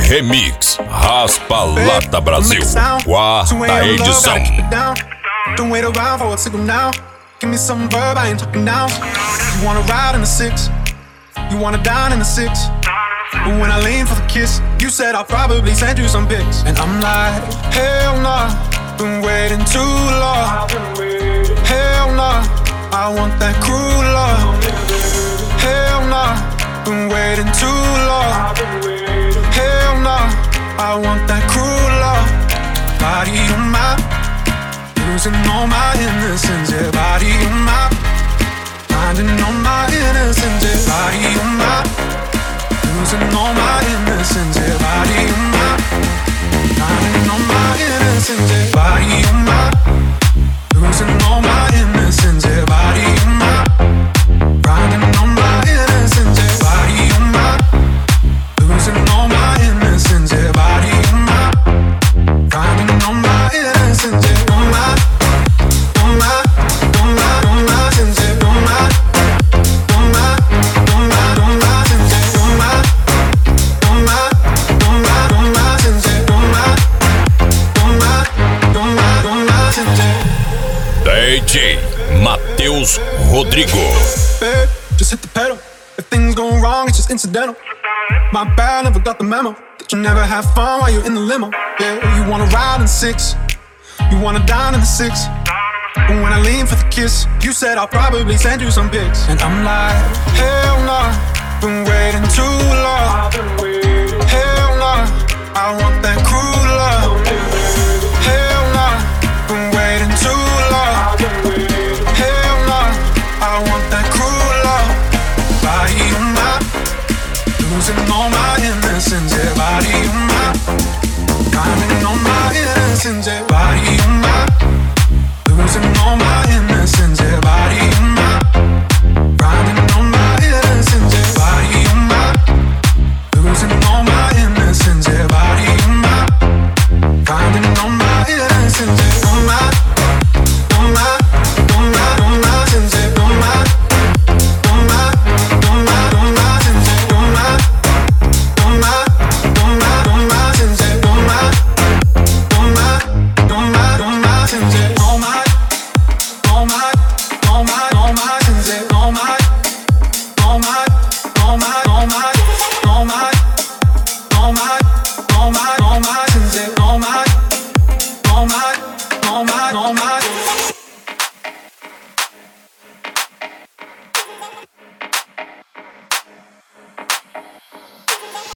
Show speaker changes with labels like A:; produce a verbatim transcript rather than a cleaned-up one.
A: Remix Raspa Lata Brasil, quarta edição.
B: Don't wait around for a signal now. Give me some verb, I ain't talking now. You wanna ride in the six, you wanna dine in the six. But when I lean for the kiss, you said I'll probably send you some pics. And I'm like, hell nah, been waiting too long. Hell nah, I want that cruel love. Hell nah, been waiting too long. Hell nah, I want that cruel love. Body on my, losing all my innocence. Yeah, body on my, finding all my innocence. Yeah, body on my, losing all my innocence. Yeah, body on my, finding all my innocence. Yeah, body on my, losing all my innocence. Yeah, body on my, finding all my innocence. Yeah, body on my, losing all my innocence. Yeah, body on my, finding all my innocence. Yeah, on my, on my, on my, on my sins. Yeah, on my, on my, on my, on my sins. Yeah, on my, on my, on my, on my sins. Yeah, on my, on my, on my, on my sins. Yeah.
A: D J Matheus Rodrigo.
B: Babe, just hit the pedal. If things go wrong, it's just incidental. My bad, never got the memo that you never have fun while you're in the limo. Yeah, you wanna ride in six, you wanna dine in the six. But when I lean for the kiss, you said I'll probably send you some pics. And I'm like, hell nah, been waiting too long. Hell nah, I want that cruel love. Hell nah, been waiting too long. Hell nah, I want that cruel love. Body on my, losing all my innocence. Yeah, body on my, finding all my innocence. Yeah, body on my, losing all my innocence. Yeah, body on my, finding all my innocence. Yeah, body on my, losing all my innocence. Yeah, body on my, finding all my innocence. Yeah, on my, on my, on my, on my sins. Yeah, on my, on my, on my, on my sins. Yeah, on my, on my, on my, on my sins. Yeah, on my, on my, on my, on my sins. Yeah, on my, on my, on my, on my sins. Yeah, on my.